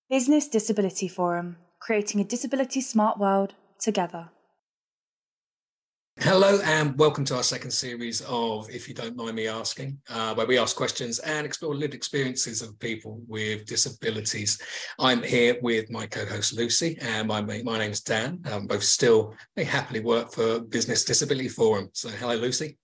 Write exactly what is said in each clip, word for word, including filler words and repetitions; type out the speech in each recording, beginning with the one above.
Business Disability Forum, creating a disability smart world together. Hello and welcome to our second series of If You Don't Mind Me Asking, uh, where we ask questions and explore lived experiences of people with disabilities. I'm here with my co-host Lucy and my, my name's Dan. Um, both still they happily work for Business Disability Forum. So hello, Lucy.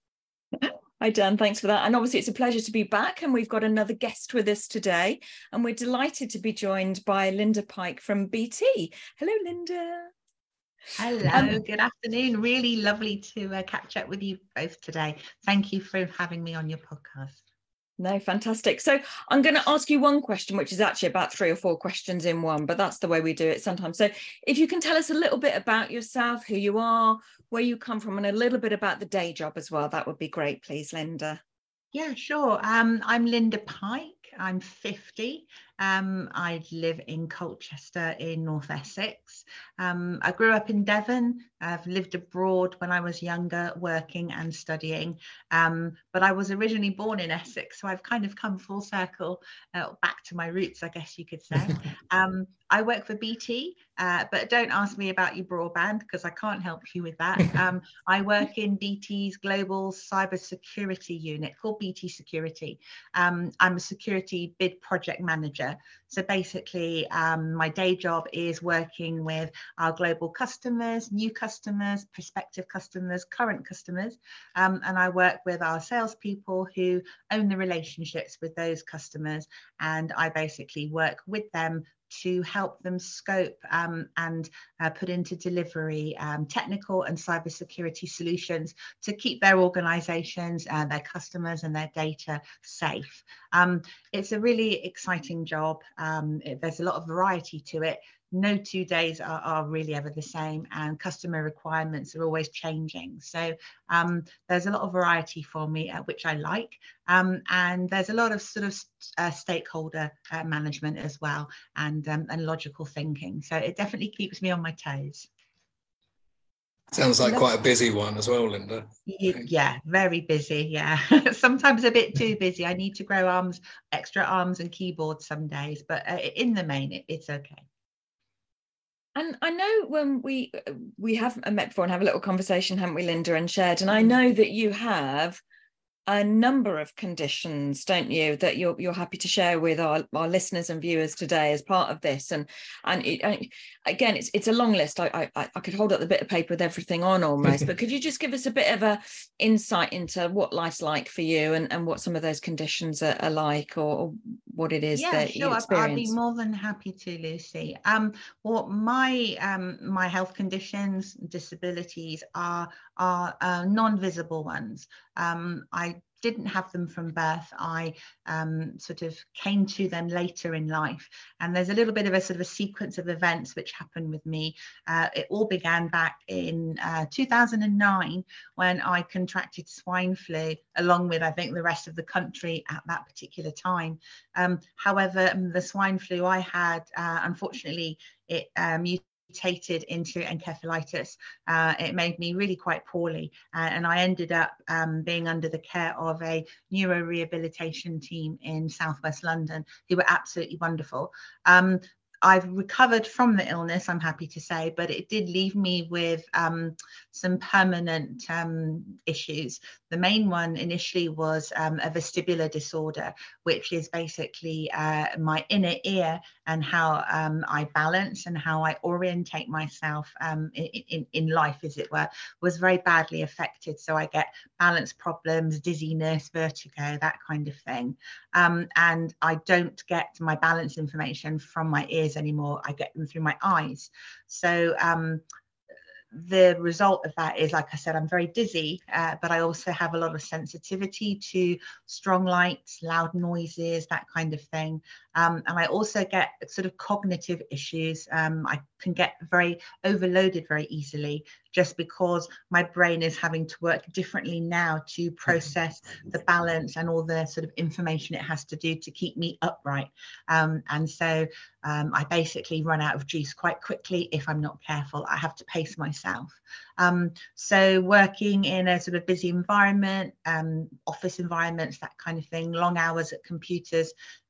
Hi, Dan. Thanks for that. And obviously it's a pleasure to be back, and we've got another guest with us today, and we're delighted to be joined by Linda Pike from B T. Hello, Linda. Hello, um, good afternoon. Really lovely to uh, catch up with you both today. Thank you for having me on your podcast. No, fantastic. So I'm going to ask you one question, which is actually about three or four questions in one, but that's the way we do it sometimes. So if you can tell us a little bit about yourself, who you are, where you come from, and a little bit about the day job as well, that would be great, please, Linda. Yeah, sure. Um, I'm Linda Pike. I'm fifty. Um, I live in Colchester in North Essex. Um, I grew up in Devon. I've lived abroad when I was younger, working and studying. Um, but I was originally born in Essex, so I've kind of come full circle uh, back to my roots, I guess you could say. um, I work for B T, uh, but don't ask me about your broadband because I can't help you with that. Um, I work in B T's global cybersecurity unit called B T Security. Um, I'm a security bid project manager. So basically, um, my day job is working with our global customers, new customers, prospective customers, current customers, um, and I work with our salespeople who own the relationships with those customers, and I basically work with them to help them scope um, and uh, put into delivery um, technical and cybersecurity solutions to keep their organizations, uh, their customers and their data safe. Um, it's a really exciting job. Um, it, there's a lot of variety to it. No two days are, are really ever the same, and customer requirements are always changing. So um, there's a lot of variety for me, uh, which I like. Um, and there's a lot of sort of uh, stakeholder uh, management as well, and, um, and logical thinking. So it definitely keeps me on my toes. Sounds like quite a busy one as well, Linda. Yeah, very busy. Yeah, sometimes a bit too busy. I need to grow arms, extra arms and keyboards some days, but uh, in the main, it, it's okay. And I know when we we have met before and have a little conversation, haven't we, Linda, and shared, and I know that you have a number of conditions, don't you, that you're you're happy to share with our, our listeners and viewers today as part of this. And and, it, and again, it's it's a long list. I, I I could hold up the bit of paper with everything on almost, but could you just give us a bit of a insight into what life's like for you, and, and what some of those conditions are, are like, or, or what it is yeah, that sure. you experience? I'd be more than happy to, Lucy. Um, well, my um, my health conditions, disabilities are are uh, non-visible ones. Um, I didn't have them from birth. I um, sort of came to them later in life. And there's a little bit of a sort of a sequence of events which happened with me. Uh, it all began back in uh, two thousand nine when I contracted swine flu, along with, I think, the rest of the country at that particular time. Um, however, the swine flu I had, uh, unfortunately, it um, mutated into encephalitis. Uh, it made me really quite poorly, uh, and I ended up um, being under the care of a neuro rehabilitation team in Southwest London who were absolutely wonderful. Um, I've recovered from the illness, I'm happy to say, but it did leave me with um, some permanent um, issues. The main one initially was um, a vestibular disorder, which is basically uh, my inner ear and how um, I balance and how I orientate myself um, in, in, in life, as it were, was very badly affected. So I get balance problems, dizziness, vertigo, that kind of thing. Um, and I don't get my balance information from my ears anymore. I get them through my eyes. So um, the result of that is, like I said, I'm very dizzy, uh, but I also have a lot of sensitivity to strong lights, loud noises, that kind of thing. Um, and I also get sort of cognitive issues. Um, I can get very overloaded very easily, just because my brain is having to work differently now to process the balance and all the sort of information it has to do to keep me upright. Um, and so um, I basically run out of juice quite quickly if I'm not careful. I have to pace myself. Um, so working in a sort of busy environment, um, office environments, that kind of thing, long hours at computers,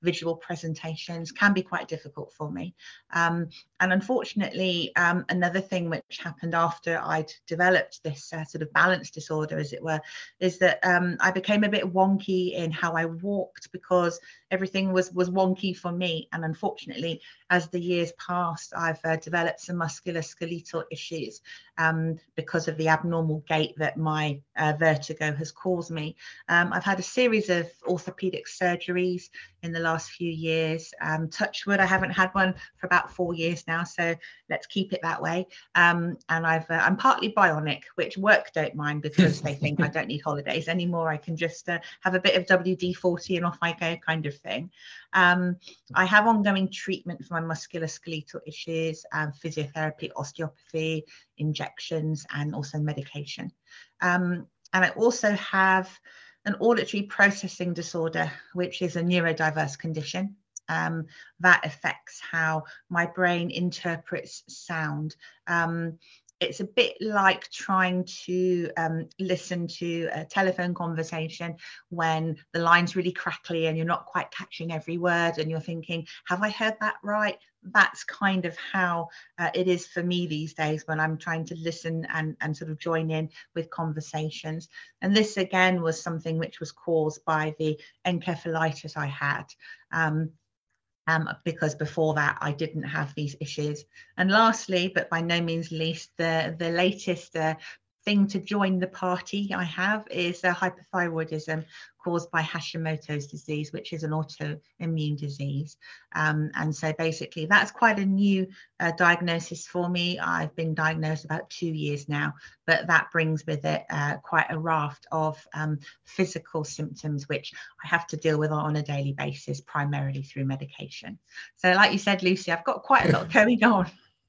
visual presentations can be quite difficult for me. Um, and unfortunately, um, another thing which happened after I'd developed this uh, sort of balance disorder, as it were, is that um, I became a bit wonky in how I walked, because everything was was wonky for me. And unfortunately, as the years passed, I've uh, developed some musculoskeletal issues um, because of the abnormal gait that my uh, vertigo has caused me. Um, I've had a series of orthopedic surgeries in the last few years. Um, touch wood, I haven't had one for about four years now, so let's keep it that way. Um, and I've uh, I'm partly bionic, which work don't mind, because they think I don't need holidays anymore. I can just uh, have a bit of W D forty and off I go, kind of thing. Um, I have ongoing treatment for my musculoskeletal issues, um, physiotherapy, osteopathy, injections, and also medication. Um, and I also have an auditory processing disorder, which is a neurodiverse condition. Um, that affects how my brain interprets sound. Um, it's a bit like trying to um, listen to a telephone conversation when the line's really crackly and you're not quite catching every word, and you're thinking, have I heard that right? That's kind of how uh, it is for me these days when I'm trying to listen and, and sort of join in with conversations. And this again was something which was caused by the encephalitis I had. Um, Um, because before that I didn't have these issues. And lastly, but by no means least, the, the latest uh, thing to join the party I have is uh, hypothyroidism caused by Hashimoto's disease, which is an autoimmune disease. Um, and so basically that's quite a new uh, diagnosis for me. I've been diagnosed about two years now, but that brings with it uh, quite a raft of um, physical symptoms, which I have to deal with on a daily basis, primarily through medication. So like you said, Lucy, I've got quite a lot going on.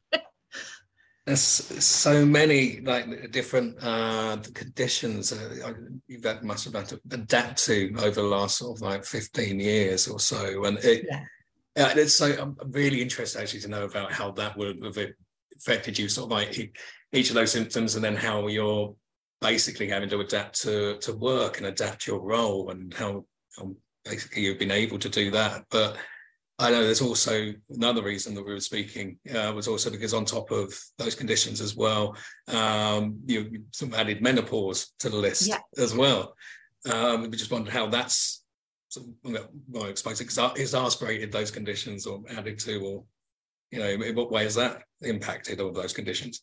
There's so many like different uh, conditions uh, you that must have had to adapt to over the last sort of like fifteen years or so, and it, yeah. uh, it's so I'm really interested actually to know about how that would have affected you, sort of like each of those symptoms, and then how you're basically having to adapt to to work and adapt your role, and how, how basically you've been able to do that. But I know there's also another reason that we were speaking uh, was also because on top of those conditions as well, um, you, you sort of added menopause to the list yeah. as well. Um, we just wondered how that's, sort of, well, I suppose, exacerbated those conditions or added to, or, you know, in what way has that impacted all those conditions?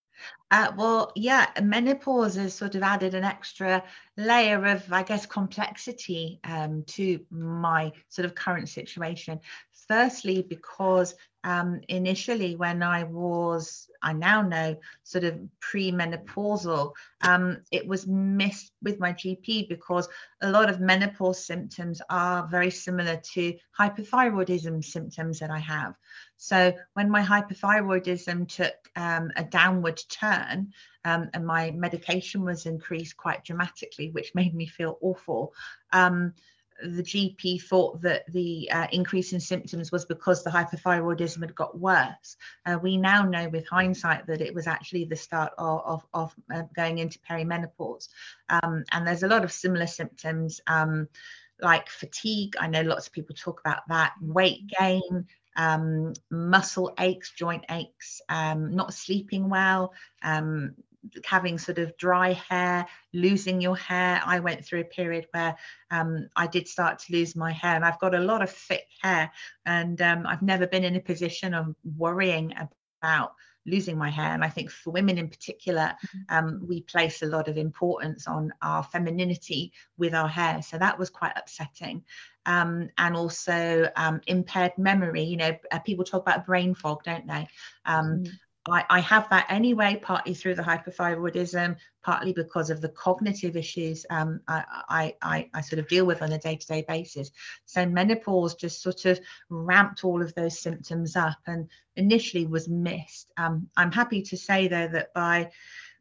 Uh, well, yeah, menopause has sort of added an extra layer of, I guess, complexity um, to my sort of current situation. Firstly, because um, initially when I was, I now know, sort of pre-menopausal, um, it was missed with my G P because a lot of menopause symptoms are very similar to hypothyroidism symptoms that I have. So when my hypothyroidism took um, a downward turn um, and my medication was increased quite dramatically, which made me feel awful, um, the G P thought that the uh, increase in symptoms was because the hypothyroidism had got worse. Uh, we now know with hindsight that it was actually the start of, of, of uh, going into perimenopause. Um, and there's a lot of similar symptoms um, like fatigue. I know lots of people talk about that, weight gain, um, muscle aches, joint aches, um, not sleeping well, um, having sort of dry hair, losing your hair. I went through a period where um, I did start to lose my hair, and I've got a lot of thick hair, and um, I've never been in a position of worrying about losing my hair. And I think for women in particular, um, we place a lot of importance on our femininity with our hair. So that was quite upsetting. Um, and also um, impaired memory. You know, uh, people talk about brain fog, don't they? Um, mm. I, I have that anyway, partly through the hypothyroidism, partly because of the cognitive issues um, I, I, I, I sort of deal with on a day-to-day basis. So menopause just sort of ramped all of those symptoms up and initially was missed. Um, I'm happy to say, though, that by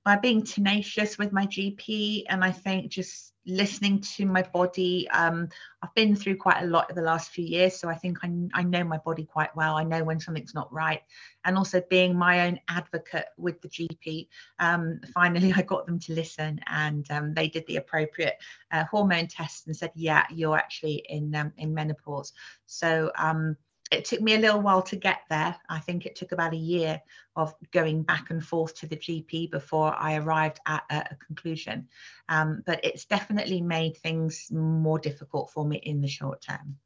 by being tenacious with my G P, and I think just listening to my body. Um, I've been through quite a lot in the last few years, so I think I, I know my body quite well. I know when something's not right. And also being my own advocate with the G P. Um, finally, I got them to listen, and um, they did the appropriate uh, hormone tests and said, yeah, you're actually in, um, in menopause. So um, it took me a little while to get there. I think it took about a year of going back and forth to the G P before I arrived at a, a conclusion. Um, but it's definitely made things more difficult for me in the short term.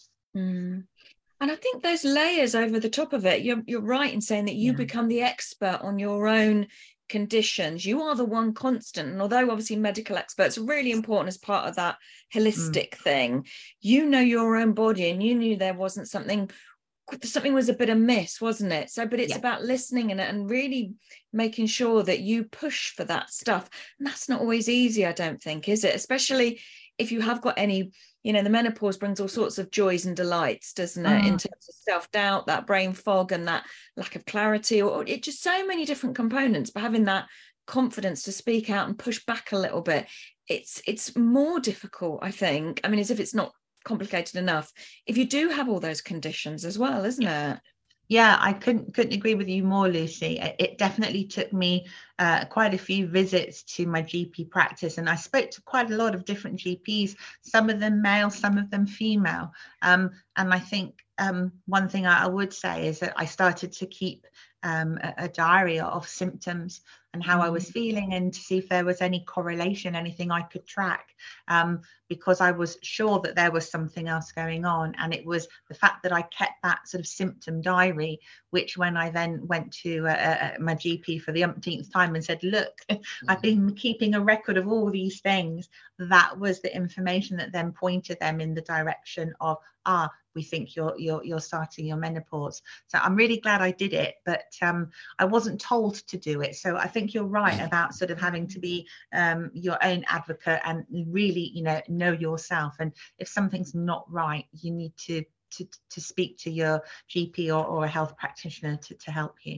Mm. And I think those layers over the top of it, you're, you're right in saying that you Yeah. become the expert on your own conditions. You are the one constant. And although obviously medical experts are really important as part of that holistic mm. thing, you know your own body, and you knew there wasn't something, something was a bit amiss, wasn't it? So, but it's yeah. about listening and, and really making sure that you push for that stuff. And that's not always easy, I don't think, is it? Especially if you have got any, you know, the menopause brings all sorts of joys and delights, doesn't it? Mm. In terms of self-doubt, that brain fog and that lack of clarity, or, or it just so many different components. But having that confidence to speak out and push back a little bit, it's it's more difficult, I think. I mean, as if it's not complicated enough if you do have all those conditions as well, isn't it? Yeah, I couldn't couldn't agree with you more, Lucy. It definitely took me uh, quite a few visits to my G P practice, and I spoke to quite a lot of different G Ps, some of them male, some of them female. Um, and I think um, one thing I would say is that I started to keep um, a, a diary of symptoms and how I was feeling, and to see if there was any correlation, anything I could track, um, because I was sure that there was something else going on. And it was the fact that I kept that sort of symptom diary, which when I then went to uh, my G P for the umpteenth time and said, look, I've been keeping a record of all these things, that was the information that then pointed them in the direction of, ah, we think you're you're you're starting your menopause. So I'm really glad I did it, but um, I wasn't told to do it. So I think you're right about sort of having to be um, your own advocate and really, you know, know yourself. And if something's not right, you need to to to speak to your G P or, or a health practitioner to, to help you.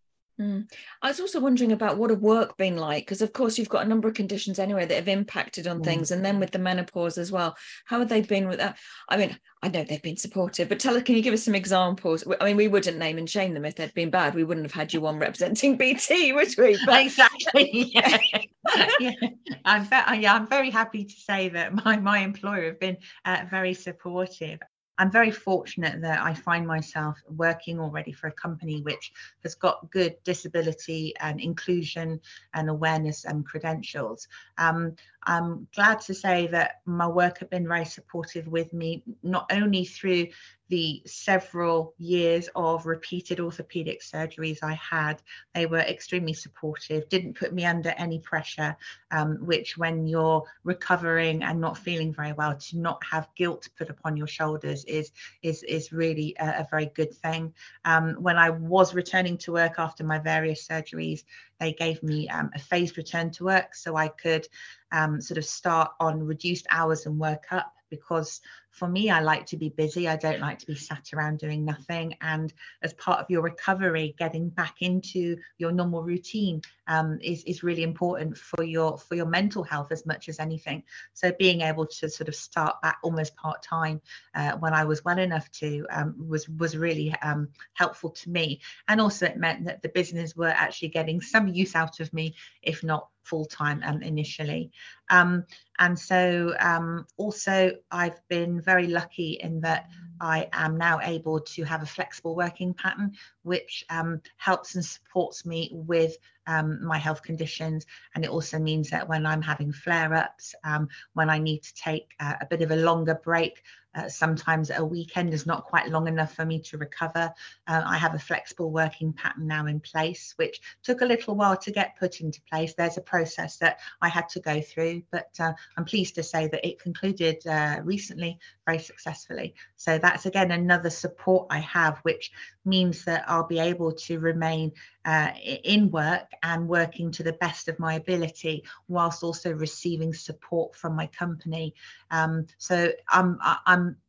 Mm. I was also wondering about what have work been like, because of course you've got a number of conditions anyway that have impacted on mm. things, and then with the menopause as well, how have they been with that? I mean, I know they've been supportive, but tell us, can you give us some examples? I mean, we wouldn't name and shame them if they'd been bad. We wouldn't have had you on representing B T, would we? But exactly. Yeah. yeah. I'm ve- yeah, I'm very happy to say that my my employer have been uh, very supportive. I'm very fortunate that I find myself working already for a company which has got good disability and inclusion and awareness and credentials. Um, I'm glad to say that my work have been very supportive with me, not only through the several years of repeated orthopedic surgeries I had. They were extremely supportive, didn't put me under any pressure, um, which when you're recovering and not feeling very well, to not have guilt put upon your shoulders is is is really a, a very good thing. Um, when I was returning to work after my various surgeries, they gave me um, a phased return to work, so I could um, sort of start on reduced hours and work up, because for me, I like to be busy. I don't like to be sat around doing nothing. And as part of your recovery, getting back into your normal routine um, is, is really important for your for your mental health as much as anything. So being able to sort of start back almost part-time uh, when I was well enough to um, was, was really um, helpful to me. And also it meant that the business were actually getting some use out of me, if not full-time um, initially. Um, and so um, also I've been very lucky in that I am now able to have a flexible working pattern, which um, helps and supports me with um, my health conditions. And it also means that when I'm having flare-ups, um, when I need to take uh, a bit of a longer break, Uh, sometimes a weekend is not quite long enough for me to recover. Uh, I have a flexible working pattern now in place, which took a little while to get put into place. There's a process that I had to go through, but uh, I'm pleased to say that it concluded uh, recently very successfully. So that's again another support I have, which means that I'll be able to remain uh, in work and working to the best of my ability, whilst also receiving support from my company. Um, so I'm I'm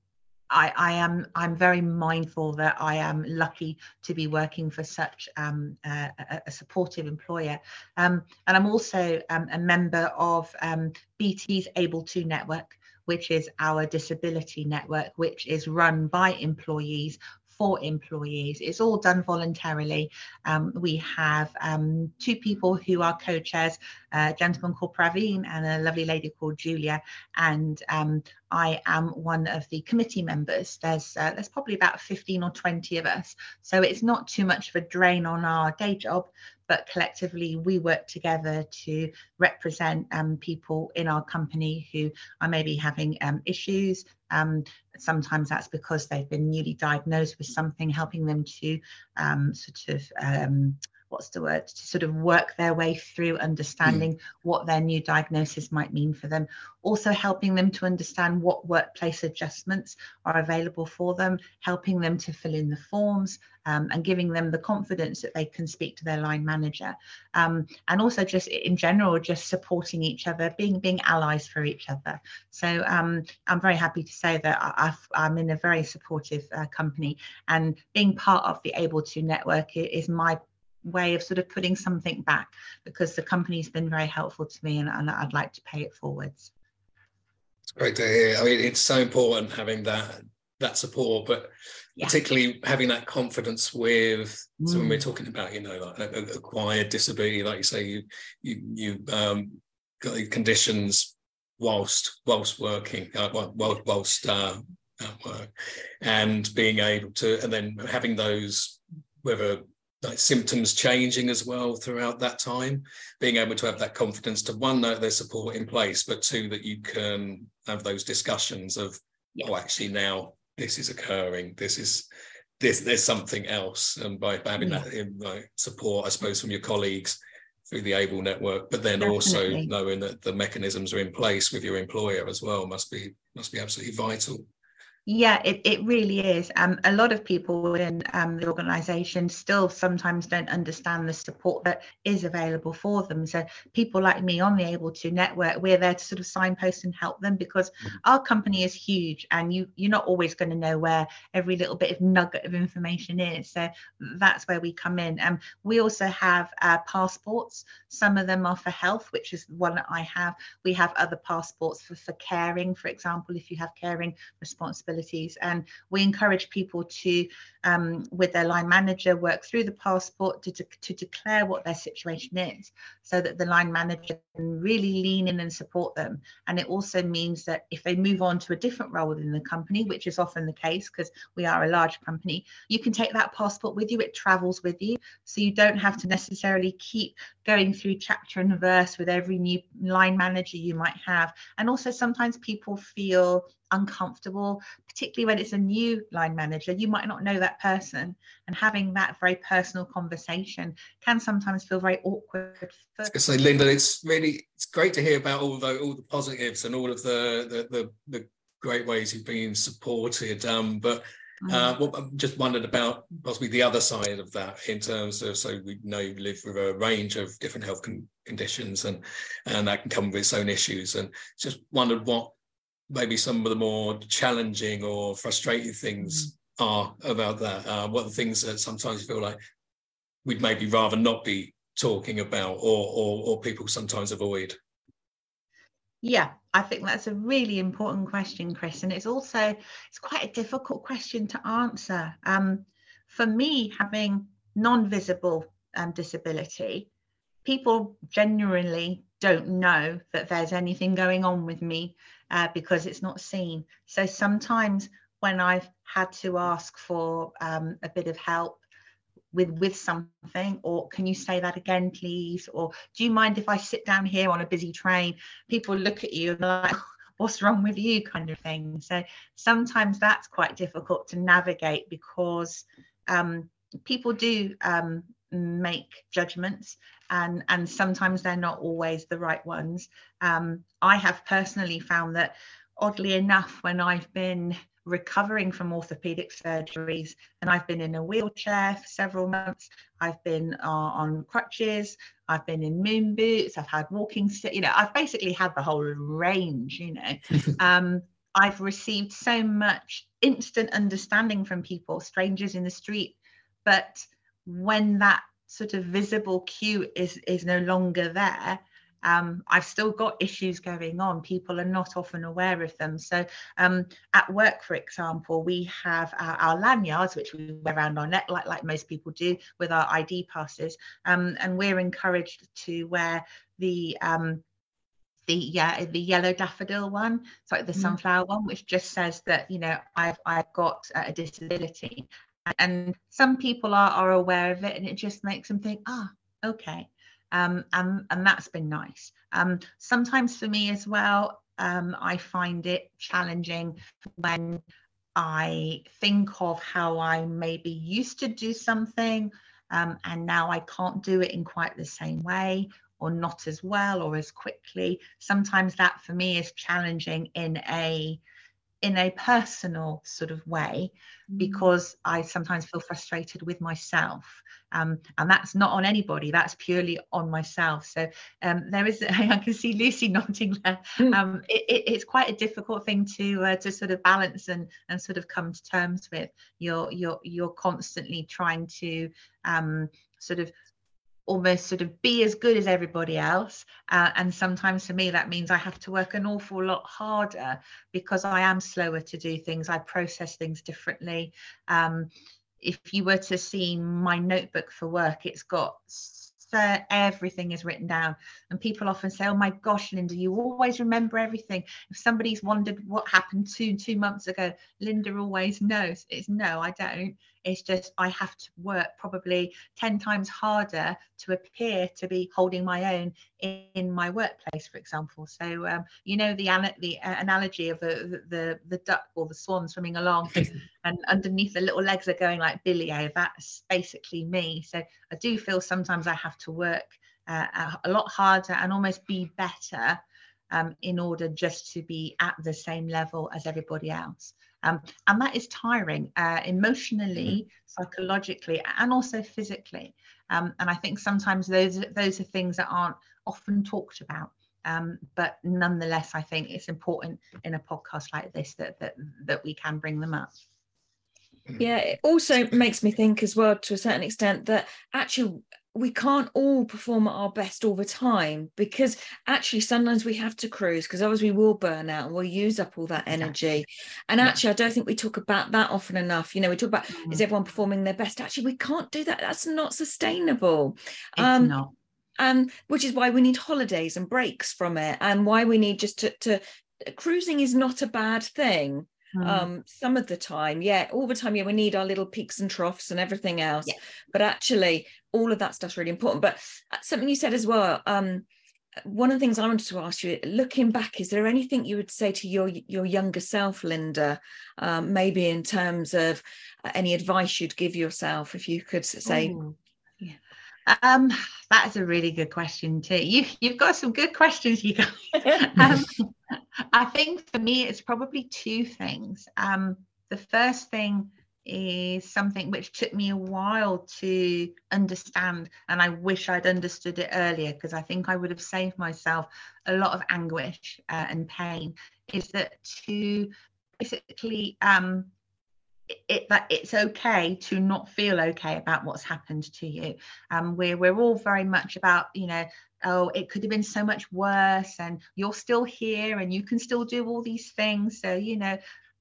I, I am I'm very mindful that I am lucky to be working for such um, a, a supportive employer, um, and I'm also um, a member of um, B T's Able To Network, which is our disability network, which is run by employees for employees. It's all done voluntarily. Um, we have um, two people who are co-chairs, a gentleman called Praveen and a lovely lady called Julia, and um, I am one of the committee members. There's uh, there's probably about fifteen or twenty of us, so it's not too much of a drain on our day job, but collectively we work together to represent um, people in our company who are maybe having um, issues. Um, sometimes that's because they've been newly diagnosed with something, helping them to um, sort of um, what's the word, to sort of work their way through understanding mm. what their new diagnosis might mean for them. Also helping them to understand what workplace adjustments are available for them, helping them to fill in the forms, um, and giving them the confidence that they can speak to their line manager. Um, and also just in general, just supporting each other, being being allies for each other. So um, I'm very happy to say that I've, I'm in a very supportive uh, company, and being part of the Able To network is my way of sort of putting something back, because the company's been very helpful to me, and, and I'd like to pay it forwards. It's great to hear. I mean, it's so important having that that support, but yeah. particularly having that confidence with, mm. so when we're talking about, you know, like acquired disability, like you say, you you you um got the conditions whilst whilst working, uh, whilst whilst uh, at work, and being able to, and then having those, whether like symptoms changing as well throughout that time, being able to have that confidence to, one, know there's support in place, but two, that you can have those discussions of, yeah. oh, actually now this is occurring, this is this there's something else, and by, by having yeah. that in, like, support, I suppose, from your colleagues through the Able network, but then Definitely. Also knowing that the mechanisms are in place with your employer as well must be must be absolutely vital. Yeah, it, it really is. Um, a lot of people within um, the organisation still sometimes don't understand the support that is available for them. So people like me on the Able To network, we're there to sort of signpost and help them, because our company is huge, and you, you're not always going to know where every little bit of nugget of information is. So that's where we come in. Um, we also have uh, passports. Some of them are for health, which is one that I have. We have other passports for, for caring, for example, if you have caring responsibilities. And we encourage people to, um, with their line manager, work through the passport to, to, to declare what their situation is, so that the line manager can really lean in and support them. And it also means that if they move on to a different role within the company, which is often the case because we are a large company, you can take that passport with you. It travels with you. So you don't have to necessarily keep going through chapter and verse with every new line manager you might have. And also sometimes people feel uncomfortable, particularly when it's a new line manager. You might not know that person, and having that very personal conversation can sometimes feel very awkward. For- I was going to say, Linda, it's really it's great to hear about all the all the positives and all of the the the, the great ways you've been supported. Um, but uh, what I just wondered about possibly the other side of that, in terms of, so we know you live with a range of different health con- conditions, and and that can come with its own issues, and just wondered what maybe some of the more challenging or frustrating things mm. are about that. Uh, what are the things that sometimes you feel like we'd maybe rather not be talking about, or, or, or people sometimes avoid? Yeah, I think that's a really important question, Chris. And it's also, it's quite a difficult question to answer. Um, for me, having non-visible um, disability, people genuinely don't know that there's anything going on with me uh, because it's not seen. So sometimes when I've had to ask for um, a bit of help with with something, or can you say that again, please? Or do you mind if I sit down here on a busy train? People look at you and they're like, what's wrong with you, kind of thing. So sometimes that's quite difficult to navigate, because um, people do um, make judgments, and and sometimes they're not always the right ones. Um, I have personally found that, oddly enough, when I've been recovering from orthopedic surgeries and I've been in a wheelchair for several months, I've been uh, on crutches, I've been in moon boots, I've had walking, you know, I've basically had the whole range, you know. um, I've received so much instant understanding from people, strangers in the street, but when that sort of visible cue is is no longer there, um, I've still got issues going on. People are not often aware of them. So um, at work, for example, we have our, our lanyards, which we wear around our neck, like, like most people do with our I D passes. Um, and we're encouraged to wear the um, the yeah the yellow daffodil one, it's like the mm. sunflower one, which just says that, you know, I've I've got a disability. And some people are, are aware of it, and it just makes them think, ah, okay. Um, and, and that's been nice. Um, sometimes for me as well, um, I find it challenging when I think of how I maybe used to do something, um, and now I can't do it in quite the same way, or not as well, or as quickly. Sometimes that for me is challenging in a in a personal sort of way, because I sometimes feel frustrated with myself, um, and that's not on anybody, that's purely on myself. So um, there is, I can see Lucy nodding there. Um, it, it, it's quite a difficult thing to uh, to sort of balance and and sort of come to terms with. You're you're you're constantly trying to um, sort of almost sort of be as good as everybody else, uh, and sometimes for me that means I have to work an awful lot harder, because I am slower to do things, I process things differently. Um, if you were to see my notebook for work, it's got so everything is written down, and people often say, oh my gosh, Linda, you always remember everything. If somebody's wondered what happened two two months ago, Linda always knows. It's no, I don't. It's just I have to work probably ten times harder to appear to be holding my own in, in my workplace, for example. So um, you know, the, the uh, analogy of the, the the duck or the swan swimming along, and underneath the little legs are going like Billy-O. That's basically me. So I do feel sometimes I have to work uh, a lot harder and almost be better um, in order just to be at the same level as everybody else. Um, and that is tiring, uh, emotionally, psychologically, and also physically. Um, and I think sometimes those, those are things that aren't often talked about. Um, but nonetheless, I think it's important in a podcast like this that, that, that we can bring them up. Yeah, it also makes me think as well, to a certain extent, that actually we can't all perform at our best all the time, because actually sometimes we have to cruise, because otherwise we will burn out and we'll use up all that energy. And actually, I don't think we talk about that often enough. You know, we talk about, mm. is everyone performing their best? Actually, we can't do that. That's not sustainable. It's um, not. And which is why we need holidays and breaks from it, and why we need just to, to cruising is not a bad thing. Mm. Um, some of the time, yeah, all the time, yeah, we need our little peaks and troughs and everything else. Yeah. But actually, all of that stuff's really important. But something you said as well, um, one of the things I wanted to ask you, looking back, is there anything you would say to your your younger self, Linda, um, maybe in terms of uh, any advice you'd give yourself, if you could say? Ooh. Yeah. Um, that is a really good question too. You, you've got some good questions, you guys. um, I think for me, it's probably two things. Um, the first thing is something which took me a while to understand, and I wish I'd understood it earlier, because I think I would have saved myself a lot of anguish uh, and pain, is that to basically um, It, that it's okay to not feel okay about what's happened to you. Um, we're, we're all very much about, you know, oh, it could have been so much worse, and you're still here and you can still do all these things. So, you know,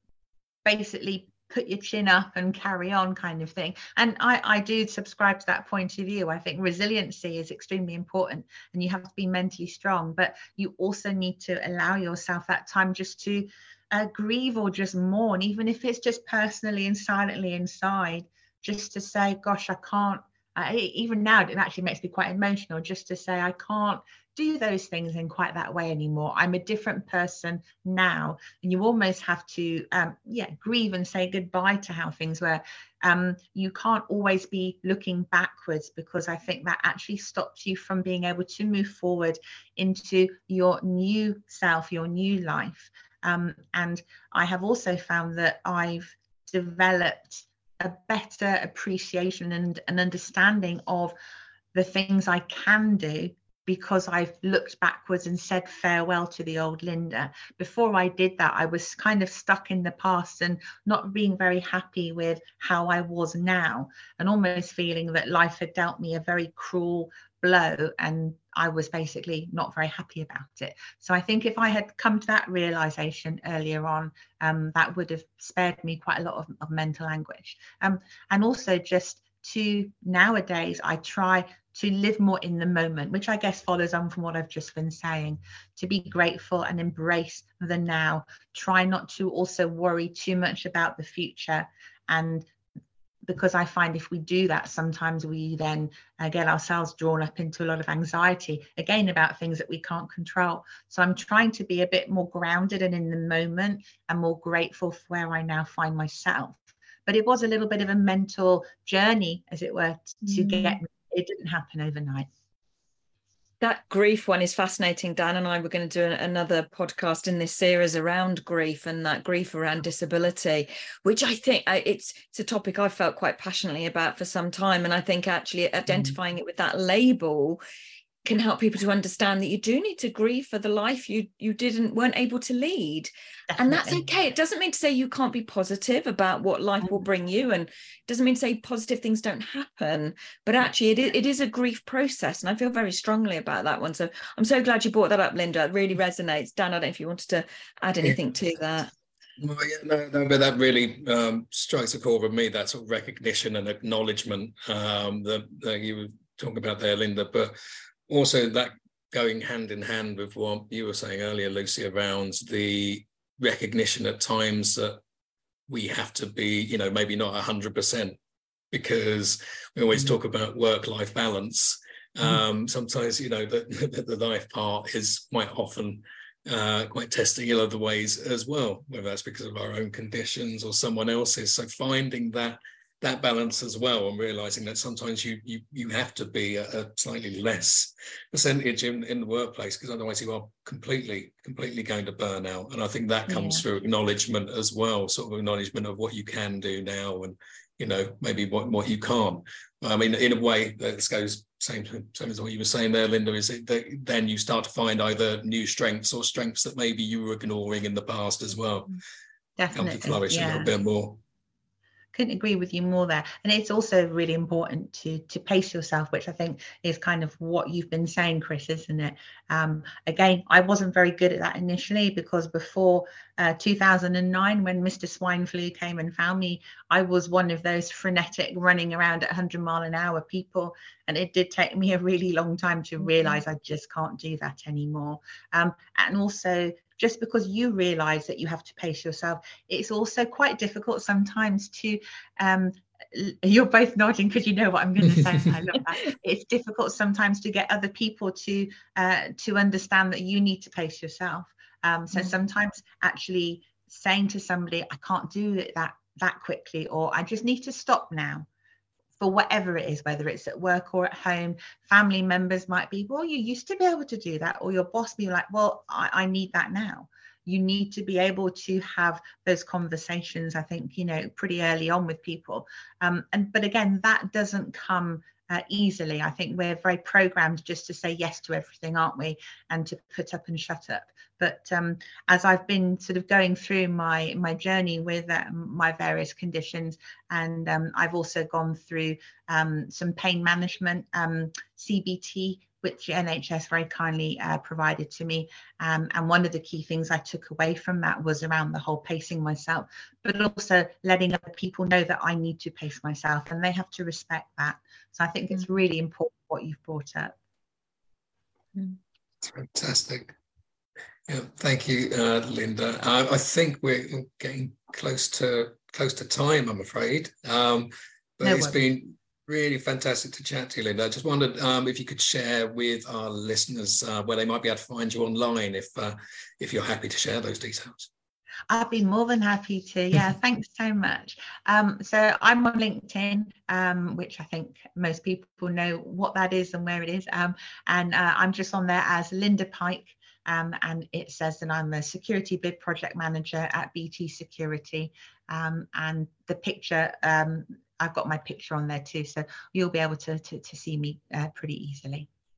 basically put your chin up and carry on, kind of thing. And I, I do subscribe to that point of view. I think resiliency is extremely important, and you have to be mentally strong, but you also need to allow yourself that time just to Uh, grieve or just mourn, even if it's just personally and silently inside, just to say, gosh, I can't, I, even now it actually makes me quite emotional, just to say I can't do those things in quite that way anymore. I'm a different person now. And you almost have to um, yeah grieve and say goodbye to how things were. Um, you can't always be looking backwards, because I think that actually stops you from being able to move forward into your new self, your new life. Um, and I have also found that I've developed a better appreciation and an understanding of the things I can do because I've looked backwards and said farewell to the old Linda. Before I did that, I was kind of stuck in the past and not being very happy with how I was now, and almost feeling that life had dealt me a very cruel blow, and I was basically not very happy about it. So I think if I had come to that realization earlier on, um, that would have spared me quite a lot of, of mental anguish. Um, and also just to nowadays, I try to live more in the moment, which I guess follows on from what I've just been saying, to be grateful and embrace the now. Try not to also worry too much about the future. And because I find if we do that, sometimes we then uh, get ourselves drawn up into a lot of anxiety, again, about things that we can't control. So I'm trying to be a bit more grounded and in the moment and more grateful for where I now find myself. But it was a little bit of a mental journey, as it were, to Mm. get me. It didn't happen overnight. That grief one is fascinating. Dan and I were going to do another podcast in this series around grief, and that grief around disability, which I think it's it's a topic I've felt quite passionately about for some time. And I think actually identifying it with that label can help people to understand that you do need to grieve for the life you you didn't weren't able to lead. Definitely. And that's okay. It doesn't mean to say you can't be positive about what life will bring you, and it doesn't mean to say positive things don't happen, but actually it is, it is a grief process, and I feel very strongly about that one. So I'm so glad you brought that up, Linda. It really resonates. Dan, I don't know if you wanted to add anything yeah. to that. Well, yeah, no, no, but that really um, strikes a chord with me, that sort of recognition and acknowledgement um, that, that you were talking about there, Linda, but also that going hand in hand with what you were saying earlier, Lucy, around the recognition at times that we have to be, you know, maybe not one hundred percent, because we always talk about work-life balance. Um, sometimes, you know, the, the, the life part is quite often uh, quite testing in other ways as well, whether that's because of our own conditions or someone else's. So finding that that balance as well, and realizing that sometimes you you you have to be a, a slightly less percentage in, in the workplace, because otherwise you are completely completely going to burn out. And I think that comes yeah. through acknowledgement as well, sort of acknowledgement of what you can do now, and you know, maybe what what you can't. I mean, in a way, that goes same same as what you were saying there, Linda. Is it that then you start to find either new strengths or strengths that maybe you were ignoring in the past as well, definitely come to flourish yeah. a little bit more. Couldn't agree with you more there. And it's also really important to to pace yourself, which I think is kind of what you've been saying, Chris, isn't it? Um, again, I wasn't very good at that initially, because before uh, two thousand nine, when Mister Swine Flu came and found me, I was one of those frenetic, running around at one hundred mile an hour people. And it did take me a really long time to realize I just can't do that anymore. Um, and also, just because you realize that you have to pace yourself, it's also quite difficult sometimes to, um, you're both nodding because you know what I'm going to say. I love that. It's difficult sometimes to get other people to uh, to understand that you need to pace yourself. Um, so mm. sometimes actually saying to somebody, I can't do it that, that quickly, or I just need to stop now. For whatever it is, whether it's at work or at home, family members might be, well, you used to be able to do that, or your boss be like, well, I, I need that now. You need to be able to have those conversations, I think, you know, pretty early on with people. Um, and but again, that doesn't come uh, easily. I think we're very programmed just to say yes to everything, aren't we? And to put up and shut up. But um, as I've been sort of going through my my journey with uh, my various conditions, and um, I've also gone through um, some pain management, um, C B T, which N H S very kindly uh, provided to me. Um, and one of the key things I took away from that was around the whole pacing myself, but also letting other people know that I need to pace myself, and they have to respect that. So I think it's really important what you've brought up. It's fantastic. Yeah, thank you, uh, Linda. Uh, I think we're getting close to close to time, I'm afraid. Um, but no it's worries. Been really fantastic to chat to you, Linda. I just wondered um, if you could share with our listeners uh, where they might be able to find you online, if uh, if you're happy to share those details. I'd be more than happy to. Yeah, thanks so much. Um, so I'm on LinkedIn, um, which I think most people know what that is and where it is. Um, and uh, I'm just on there as Linda Pike. Um, and it says that I'm a security bid project manager at B T Security. Um, and the picture, um, I've got my picture on there too, so you'll be able to, to, to see me uh, pretty easily.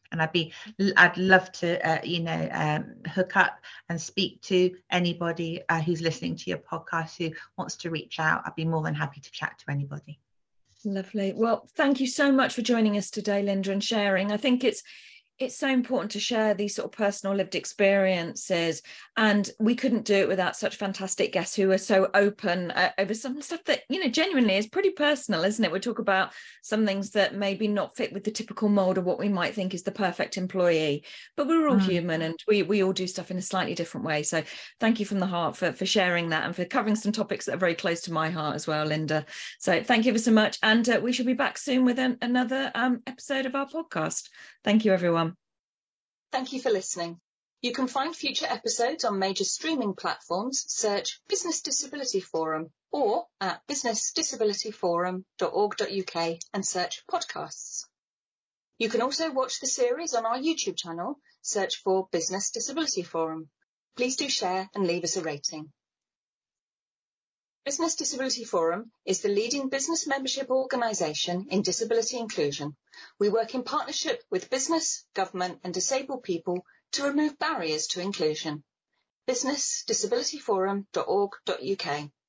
And I'd be, I'd love to, uh, you know, um, hook up and speak to anybody uh, who's listening to your podcast who wants to reach out. I'd be more than happy to chat to anybody. Lovely. Well, thank you so much for joining us today, Linda, and sharing. I think it's it's so important to share these sort of personal lived experiences, and we couldn't do it without such fantastic guests who are so open uh, over some stuff that, you know, genuinely is pretty personal, isn't it? We talk about some things that maybe not fit with the typical mold of what we might think is the perfect employee, but we're all mm. human, and we we all do stuff in a slightly different way. So thank you from the heart for, for sharing that and for covering some topics that are very close to my heart as well, Linda. So thank you ever so much, and uh, we shall be back soon with an, another um, episode of our podcast. Thank you, everyone. Thank you for listening. You can find future episodes on major streaming platforms. Search Business Disability Forum or at business disability forum dot org dot U K and search podcasts. You can also watch the series on our YouTube channel. Search for Business Disability Forum. Please do share and leave us a rating. Business Disability Forum is the leading business membership organisation in disability inclusion. We work in partnership with business, government and disabled people to remove barriers to inclusion. business disability forum dot org dot U K